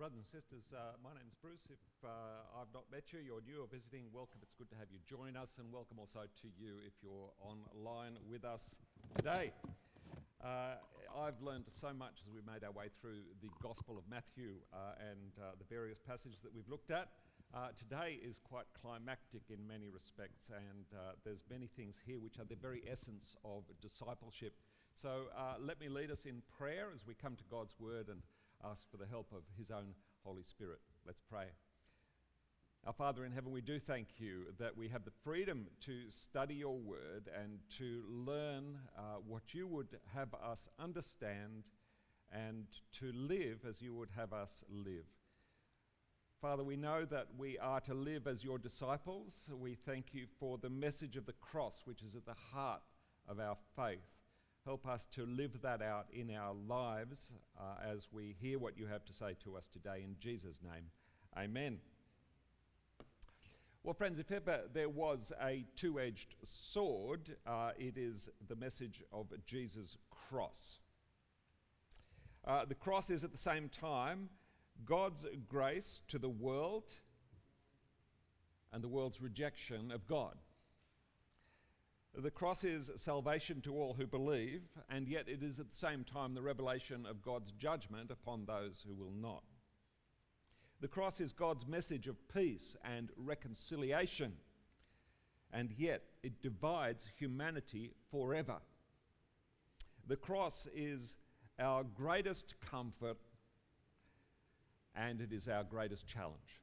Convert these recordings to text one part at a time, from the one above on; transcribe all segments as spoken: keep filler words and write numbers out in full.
Brothers and sisters, uh, my name's Bruce. If uh, I've not met you, you're new or visiting, welcome. It's good to have you join us, and welcome also to you if you're online with us today. Uh, I've learned so much as we made our way through the Gospel of Matthew uh, and uh, the various passages that we've looked at. Uh, today is quite climactic in many respects, and uh, there's many things here which are the very essence of discipleship. So uh, let me lead us in prayer as we come to God's Word and ask for the help of His own Holy Spirit. Let's pray. Our Father in heaven, we do thank you that we have the freedom to study your Word and to learn uh, what you would have us understand and to live as you would have us live. Father, we know that we are to live as your disciples. We thank you for the message of the cross, which is at the heart of our faith. Help us to live that out in our lives uh, as we hear what you have to say to us today. In Jesus' name, amen. Well, friends, if ever there was a two-edged sword, uh, it is the message of Jesus' cross. Uh, the cross is at the same time God's grace to the world and the world's rejection of God. The cross is salvation to all who believe, and yet it is at the same time the revelation of God's judgment upon those who will not. The cross is God's message of peace and reconciliation, and yet it divides humanity forever. The cross is our greatest comfort, and it is our greatest challenge.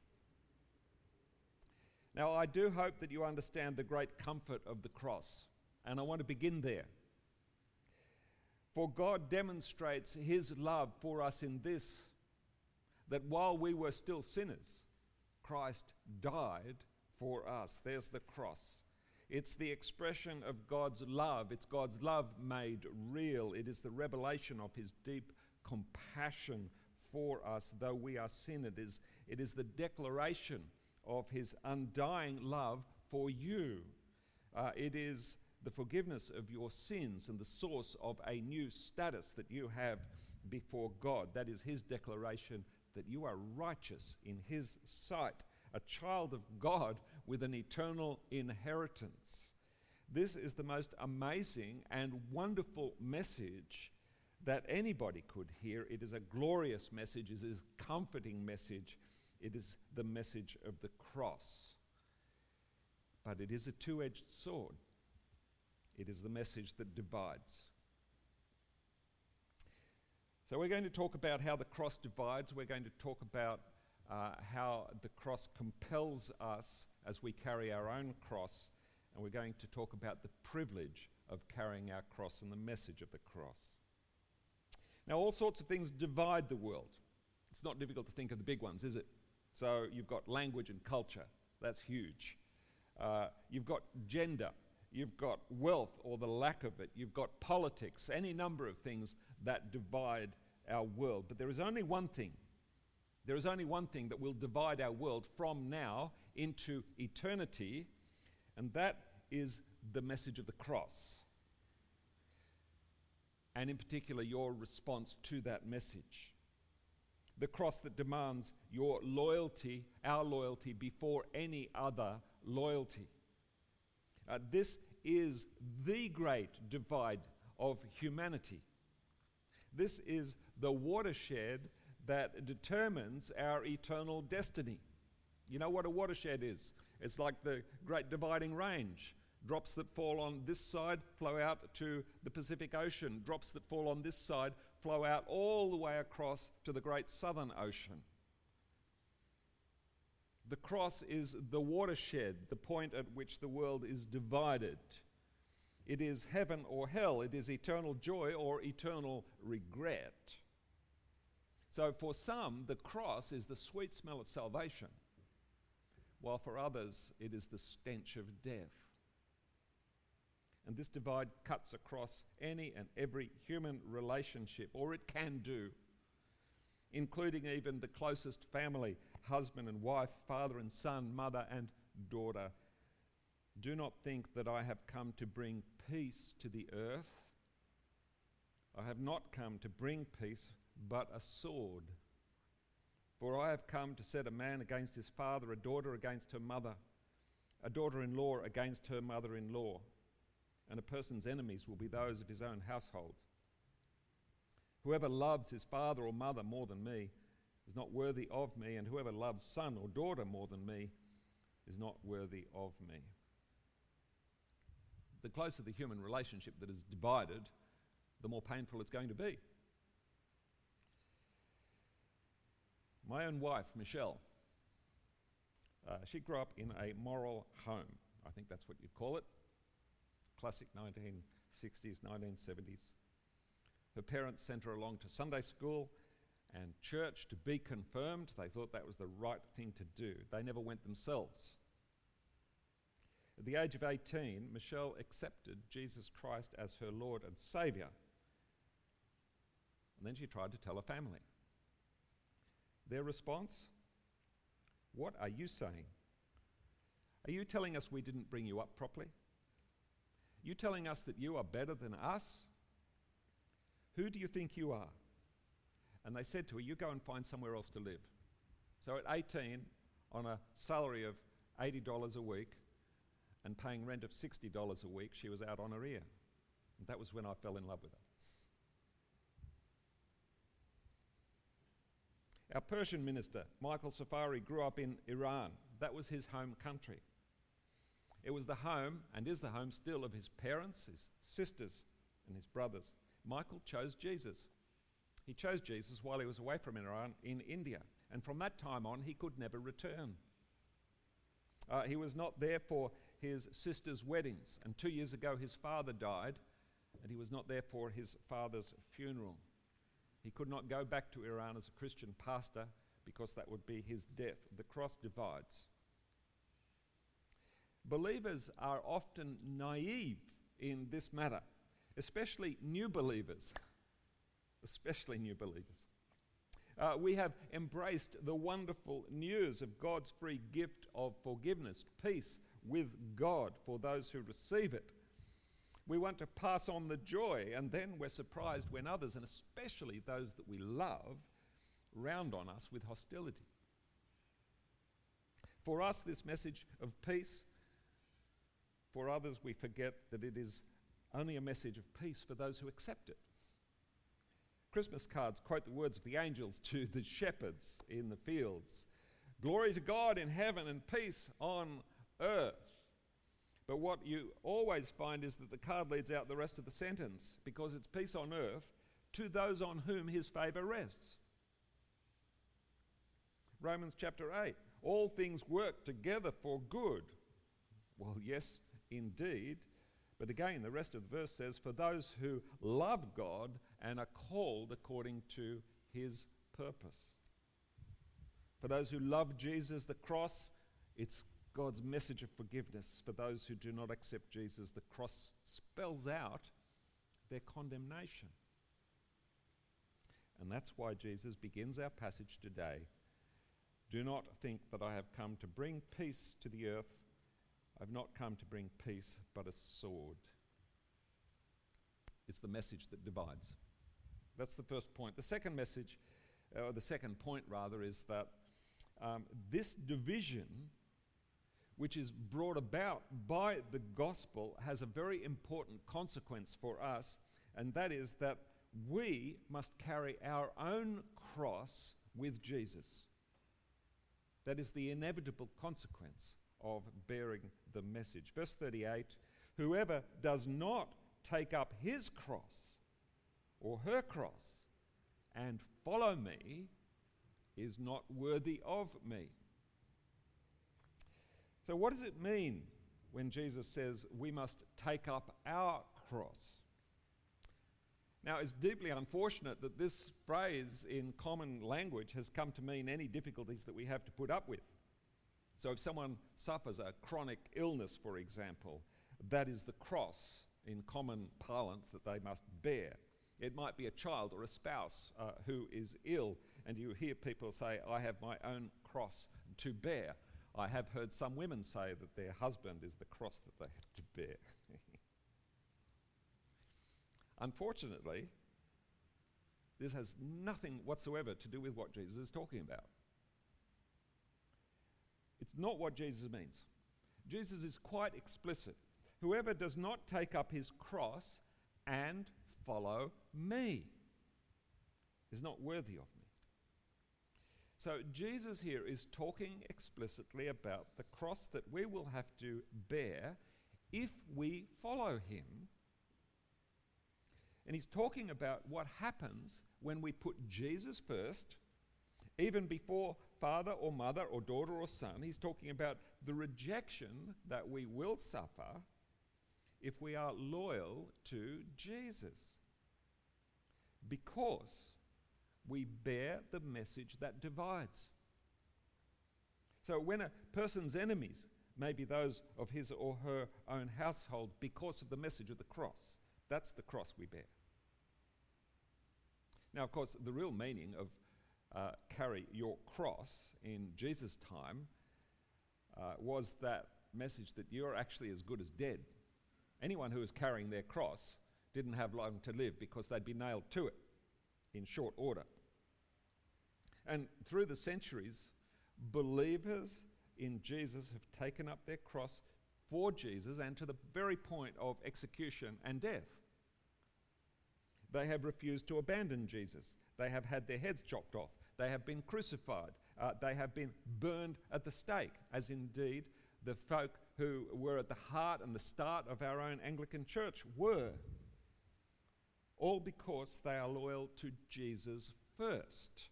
Now, I do hope that you understand the great comfort of the cross, and I want to begin there. For God demonstrates his love for us in this, that while we were still sinners, Christ died for us. There's the cross. It's the expression of God's love. It's God's love made real. It is the revelation of his deep compassion for us, though we are sinners. It is, it is the declaration of his undying love for you. Uh, it is the forgiveness of your sins and the source of a new status that you have before God. That is his declaration that you are righteous in his sight, a child of God with an eternal inheritance. This is the most amazing and wonderful message that anybody could hear. It is a glorious message. It is a comforting message. It is the message of the cross. But it is a two-edged sword. It is the message that divides. So we're going to talk about how the cross divides. We're going to talk about uh, how the cross compels us as we carry our own cross. And we're going to talk about the privilege of carrying our cross and the message of the cross. Now, all sorts of things divide the world. It's not difficult to think of the big ones, is it? So you've got language and culture. That's huge. Uh, you've got gender. You've got wealth or the lack of it. You've got politics, any number of things that divide our world. But there is only one thing. There is only one thing that will divide our world from now into eternity, and that is the message of the cross. And in particular, your response to that message. The cross that demands your loyalty, our loyalty, before any other loyalty. Uh, this is the great divide of humanity. This is the watershed that determines our eternal destiny. You know what a watershed is? It's like the Great Dividing Range. Drops that fall on this side flow out to the Pacific Ocean. Drops that fall on this side flow out all the way across to the Great Southern Ocean. The cross is the watershed, the point at which the world is divided. It is heaven or hell. It is eternal joy or eternal regret. So for some, the cross is the sweet smell of salvation, while for others, it is the stench of death. And this divide cuts across any and every human relationship, or it can do, including even the closest family, husband and wife, father and son, mother and daughter. Do not think that I have come to bring peace to the earth. I have not come to bring peace, but a sword. For I have come to set a man against his father, a daughter against her mother, a daughter-in-law against her mother-in-law, and a person's enemies will be those of his own household. Whoever loves his father or mother more than me is not worthy of me, and whoever loves son or daughter more than me is not worthy of me. The closer the human relationship that is divided, the more painful it's going to be. My own wife, Michelle, uh, she grew up in a moral home. I think that's what you'd call it. Classic nineteen sixties, nineteen seventies. Her parents sent her along to Sunday school and church to be confirmed. They thought that was the right thing to do. They never went themselves. At the age of eighteen, Michelle accepted Jesus Christ as her Lord and Saviour. And then she tried to tell her family. Their response? What are you saying? Are you telling us we didn't bring you up properly? Are you telling us that you are better than us? Who do you think you are? And they said to her, you go and find somewhere else to live. So at eighteen, on a salary of eighty dollars a week and paying rent of sixty dollars a week, she was out on her ear. And that was when I fell in love with her. Our Persian minister, Michael Safari, grew up in Iran. That was his home country. It was the home, and is the home still, of his parents, his sisters, and his brothers. Michael chose Jesus. He chose Jesus while he was away from Iran in India. And from that time on, he could never return. Uh, he was not there for his sister's weddings. And two years ago, his father died, and he was not there for his father's funeral. He could not go back to Iran as a Christian pastor because that would be his death. The cross divides. Believers are often naive in this matter, especially new believers. Especially new believers. Uh, we have embraced the wonderful news of God's free gift of forgiveness, peace with God for those who receive it. We want to pass on the joy, and then we're surprised when others, and especially those that we love, round on us with hostility. For us, this message of peace, for others, we forget that it is only a message of peace for those who accept it. Christmas cards quote the words of the angels to the shepherds in the fields. Glory to God in heaven and peace on earth. But what you always find is that the card leads out the rest of the sentence, because it's peace on earth to those on whom his favour rests. Romans chapter eight, all things work together for good. Well, yes, indeed. But again, the rest of the verse says, for those who love God and are called according to his purpose. For those who love Jesus, the cross, it's God's message of forgiveness. For those who do not accept Jesus, the cross spells out their condemnation. And that's why Jesus begins our passage today. Do not think that I have come to bring peace to the earth. I've not come to bring peace, but a sword. It's the message that divides. That's the first point. The second message, or the second point rather, is that um, this division, which is brought about by the gospel, has a very important consequence for us, and that is that we must carry our own cross with Jesus. That is the inevitable consequence of bearing the message. Verse thirty-eight, whoever does not take up his cross or her cross and follow me is not worthy of me. So what does it mean when Jesus says we must take up our cross? Now, it's deeply unfortunate that this phrase in common language has come to mean any difficulties that we have to put up with. So if someone suffers a chronic illness, for example, that is the cross in common parlance that they must bear. It might be a child or a spouse uh, who is ill, and you hear people say, I have my own cross to bear. I have heard some women say that their husband is the cross that they have to bear. Unfortunately, this has nothing whatsoever to do with what Jesus is talking about. It's not what Jesus means. Jesus is quite explicit. Whoever does not take up his cross and follow me is not worthy of me. So Jesus here is talking explicitly about the cross that we will have to bear if we follow him. And he's talking about what happens when we put Jesus first, even before father or mother or daughter or son. He's talking about the rejection that we will suffer if we are loyal to Jesus, because we bear the message that divides. So when a person's enemies may be those of his or her own household because of the message of the cross, that's the cross we bear. Now, of course, the real meaning of uh, carry your cross in Jesus' time uh, was that message that you're actually as good as dead. Anyone who was carrying their cross didn't have long to live because they'd be nailed to it in short order. And through the centuries, believers in Jesus have taken up their cross for Jesus and to the very point of execution and death. They have refused to abandon Jesus. They have had their heads chopped off. They have been crucified. Uh, they have been burned at the stake, as indeed the folk who were at the heart and the start of our own Anglican Church were. All because they are loyal to Jesus first.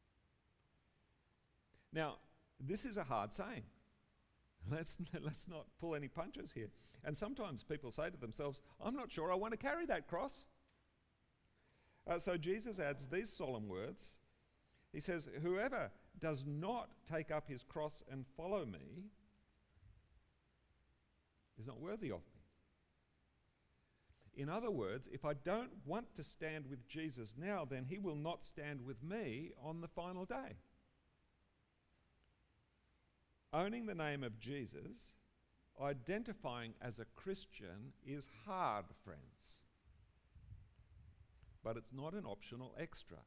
Now, this is a hard saying. Let's, let's not pull any punches here. And sometimes people say to themselves, I'm not sure I want to carry that cross. Uh, so Jesus adds these solemn words. He says, whoever does not take up his cross and follow me is not worthy of me. In other words, if I don't want to stand with Jesus now, then he will not stand with me on the final day. Owning the name of Jesus, identifying as a Christian, is hard, friends. But it's not an optional extra.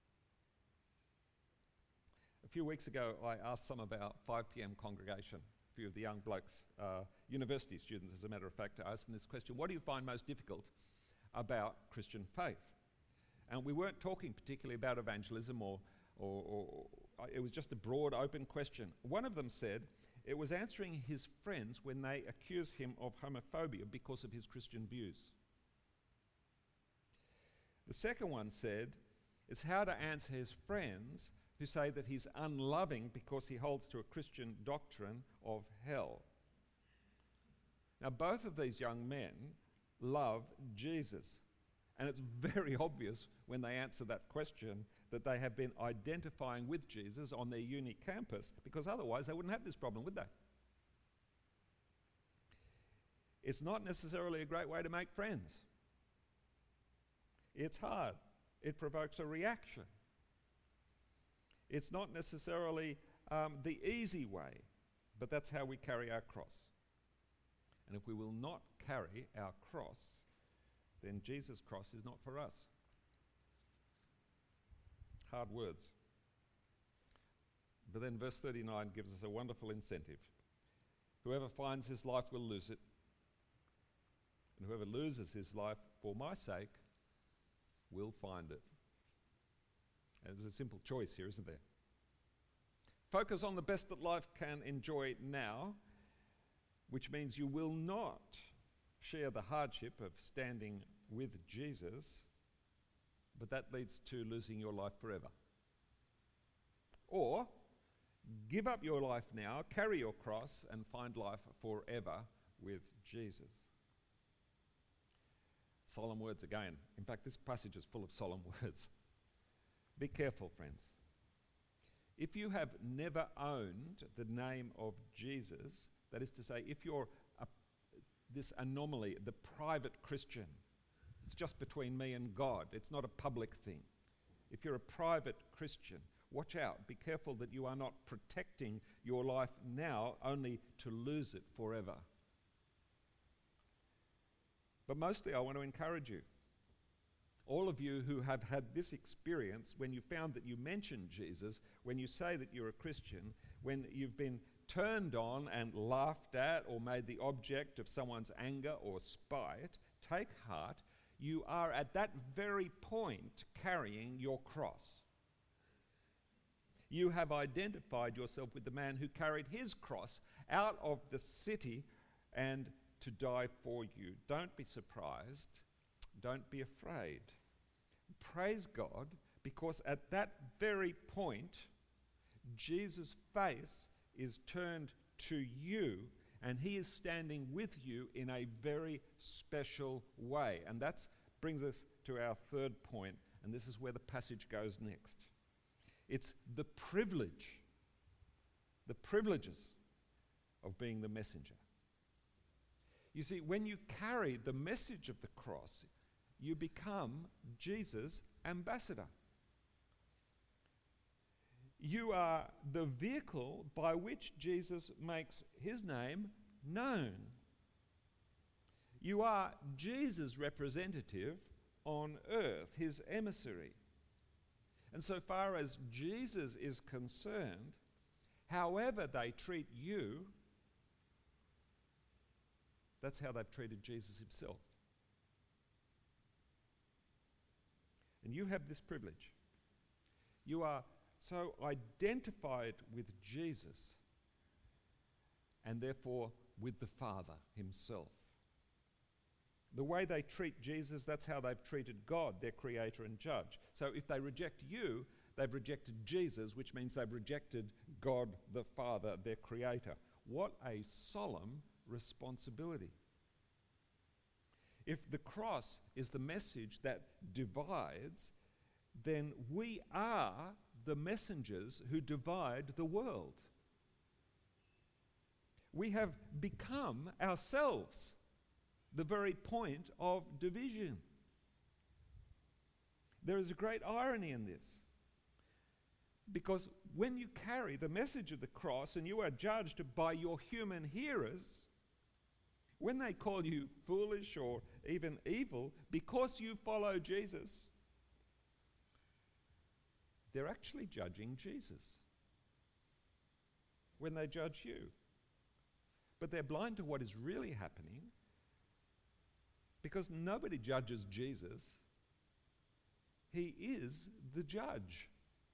A few weeks ago, I asked some of our five p.m. congregation, a few of the young blokes, uh, university students as a matter of fact, I asked them this question: what do you find most difficult about Christian faith? And we weren't talking particularly about evangelism or, or, or, or it was just a broad, open question. One of them said it was answering his friends when they accused him of homophobia because of his Christian views. The second one said it's how to answer his friends who say that he's unloving because he holds to a Christian doctrine of hell. Now, both of these young men love Jesus, and it's very obvious when they answer that question that they have been identifying with Jesus on their uni campus, because otherwise they wouldn't have this problem, would they? It's not necessarily a great way to make friends. It's hard. It provokes a reaction. It's not necessarily um, the easy way, but that's how we carry our cross. And if we will not carry our cross, then Jesus' cross is not for us. Hard words. But then verse thirty-nine gives us a wonderful incentive. Whoever finds his life will lose it, and whoever loses his life for my sake will find it. And there's a simple choice here, isn't there? Focus on the best that life can enjoy now, which means you will not share the hardship of standing with Jesus, but that leads to losing your life forever. Or give up your life now, carry your cross, and find life forever with Jesus. Solemn words again. In fact, this passage is full of solemn words. Be careful, friends. If you have never owned the name of Jesus, that is to say, if you're a, this anomaly, the private Christian, it's just between me and God, it's not a public thing. If you're a private Christian, watch out. Be careful that you are not protecting your life now only to lose it forever. But mostly I want to encourage you. All of you who have had this experience, when you found that you mentioned Jesus, when you say that you're a Christian, when you've been turned on and laughed at or made the object of someone's anger or spite, take heart. You are at that very point carrying your cross. You have identified yourself with the man who carried his cross out of the city and to die for you. Don't be surprised. Don't be afraid. Praise God, because at that very point, Jesus' face is turned to you, and he is standing with you in a very special way. And that brings us to our third point, and this is where the passage goes next. It's the privilege, the privileges of being the messenger. You see, when you carry the message of the cross, you become Jesus' ambassador. You are the vehicle by which Jesus makes his name known. You are Jesus' representative on earth, his emissary. And so far as Jesus is concerned, however they treat you, that's how they've treated Jesus himself. And you have this privilege. You are so identified with Jesus and therefore with the Father himself. The way they treat Jesus, that's how they've treated God, their creator and judge. So if they reject you, they've rejected Jesus, which means they've rejected God the Father, their creator. What a solemn responsibility. If the cross is the message that divides, then we are the messengers who divide the world. We have become ourselves the very point of division. There is a great irony in this, because when you carry the message of the cross and you are judged by your human hearers, when they call you foolish or even evil because you follow Jesus, they're actually judging Jesus when they judge you. But they're blind to what is really happening, because nobody judges Jesus. He is the judge.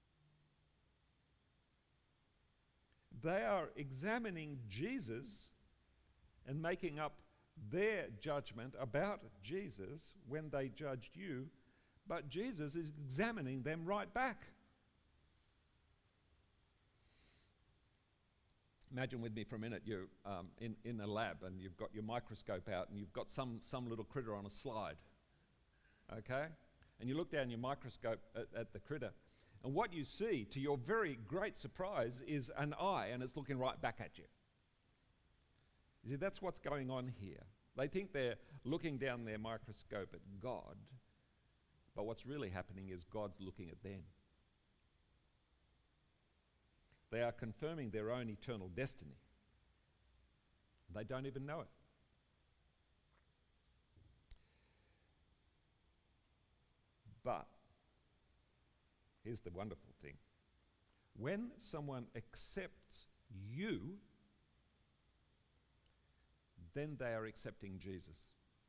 They are examining Jesus and making up their judgment about Jesus when they judged you, but Jesus is examining them right back. Imagine with me for a minute, you're um, in, in a lab and you've got your microscope out and you've got some, some little critter on a slide, okay? And you look down your microscope at, at the critter, and what you see, to your very great surprise, is an eye, and it's looking right back at you. You see, that's what's going on here. They think they're looking down their microscope at God, but what's really happening is God's looking at them. They are confirming their own eternal destiny. They don't even know it. But here's the wonderful thing. When someone accepts you, then they are accepting Jesus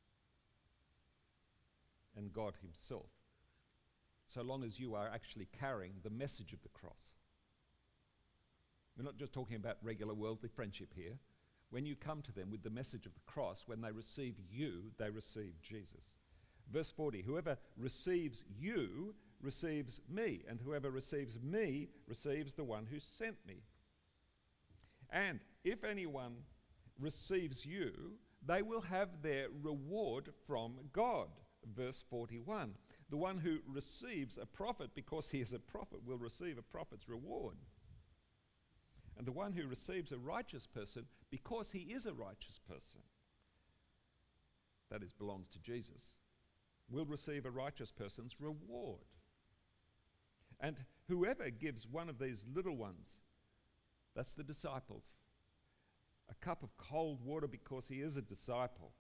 and God himself, so long as you are actually carrying the message of the cross. We're not just talking about regular worldly friendship here. When you come to them with the message of the cross, when they receive you, they receive Jesus. Verse forty, whoever receives you receives me, and whoever receives me receives the one who sent me. And if anyone receives you, they will have their reward from God. Verse forty-one, the one who receives a prophet because he is a prophet will receive a prophet's reward. And the one who receives a righteous person because he is a righteous person, that is, belongs to Jesus, will receive a righteous person's reward. And whoever gives one of these little ones, that's the disciples, a cup of cold water because he is a disciple,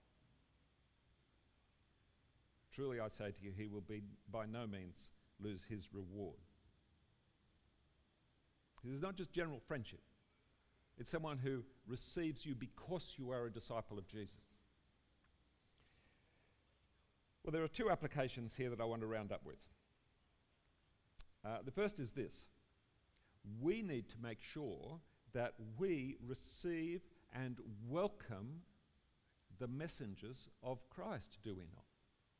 truly I say to you, he will be by no means lose his reward. It is not just general friendship. It's someone who receives you because you are a disciple of Jesus. Well, there are two applications here that I want to round up with. Uh, the first is this. We need to make sure that we receive and welcome the messengers of Christ, do we not?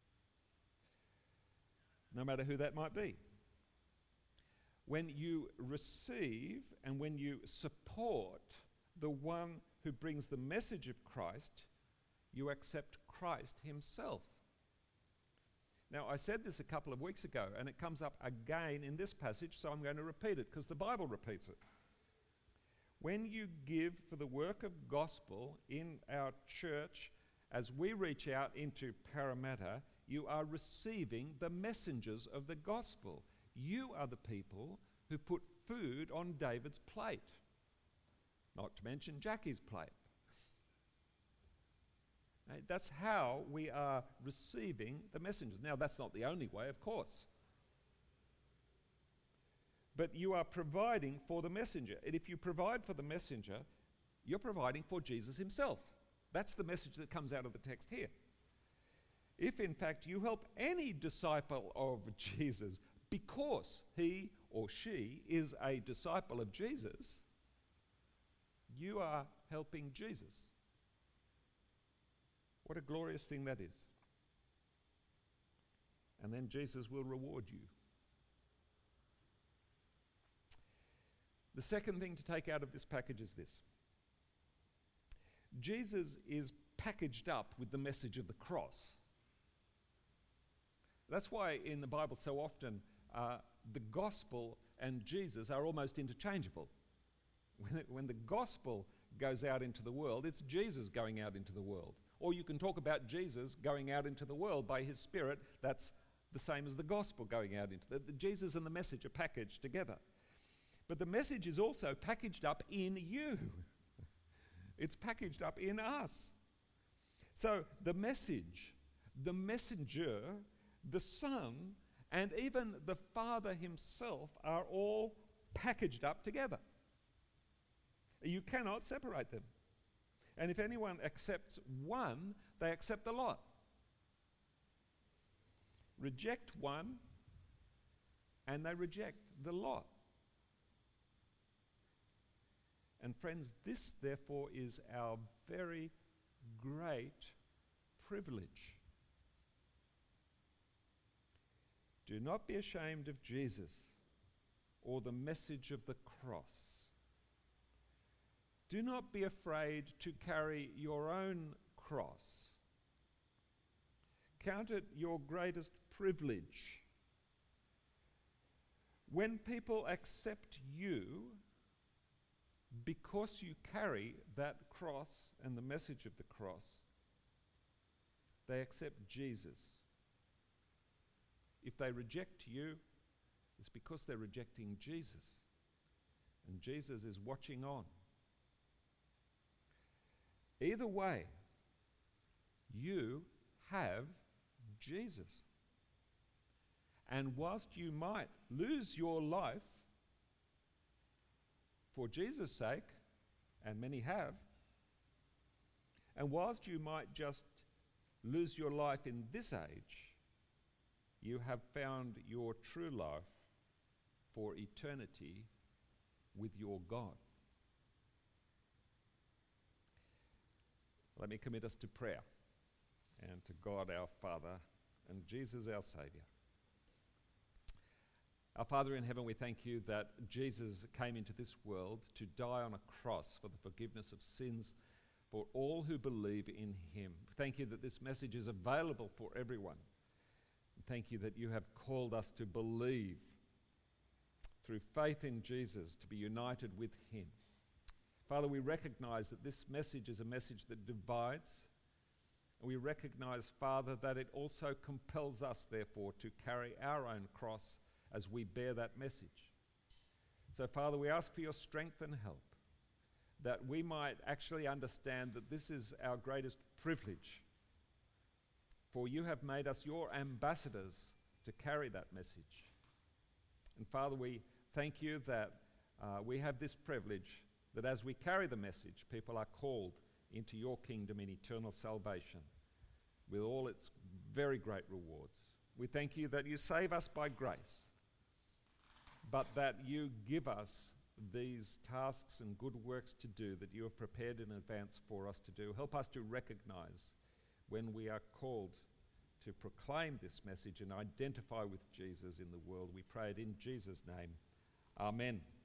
No matter who that might be. When you receive and when you support the one who brings the message of Christ, you accept Christ himself. Now, I said this a couple of weeks ago, and it comes up again in this passage, so I'm going to repeat it because the Bible repeats it. When you give for the work of gospel in our church, as we reach out into Parramatta, you are receiving the messengers of the gospel. You are the people who put food on David's plate, not to mention Jackie's plate. Right? That's how we are receiving the messengers. Now, that's not the only way, of course. But you are providing for the messenger. And if you provide for the messenger, you're providing for Jesus himself. That's the message that comes out of the text here. If, in fact, you help any disciple of Jesus because he or she is a disciple of Jesus, you are helping Jesus. What a glorious thing that is. And then Jesus will reward you. The second thing to take out of this package is this. Jesus is packaged up with the message of the cross. That's why in the Bible so often uh, the gospel and Jesus are almost interchangeable. When, it, when the gospel goes out into the world, it's Jesus going out into the world. Or you can talk about Jesus going out into the world by his Spirit. That's the same as the gospel going out into the, the Jesus and the message are packaged together. But the message is also packaged up in you. It's packaged up in us. So the message, the messenger, the Son, and even the Father himself are all packaged up together. You cannot separate them. And if anyone accepts one, they accept the lot. Reject one, and they reject the lot. And friends, this therefore is our very great privilege. Do not be ashamed of Jesus or the message of the cross. Do not be afraid to carry your own cross. Count it your greatest privilege. When people accept you because you carry that cross and the message of the cross, they accept Jesus. If they reject you, it's because they're rejecting Jesus. And Jesus is watching on. Either way, you have Jesus. And whilst you might lose your life for Jesus' sake, and many have, and whilst you might just lose your life in this age, you have found your true life for eternity with your God. Let me commit us to prayer and to God our Father and Jesus our Saviour. Our Father in heaven, we thank you that Jesus came into this world to die on a cross for the forgiveness of sins for all who believe in him. Thank you that this message is available for everyone. Thank you that you have called us to believe through faith in Jesus, to be united with him. Father, we recognize that this message is a message that divides. And we recognize, Father, that it also compels us, therefore, to carry our own cross as we bear that message. So, Father, we ask for your strength and help, that we might actually understand that this is our greatest privilege. For you have made us your ambassadors to carry that message. And Father, we thank you that uh, we have this privilege that as we carry the message, people are called into your kingdom in eternal salvation with all its very great rewards. We thank you that you save us by grace, but that you give us these tasks and good works to do that you have prepared in advance for us to do. Help us to recognize when we are called to proclaim this message and identify with Jesus in the world. We pray it in Jesus' name. Amen.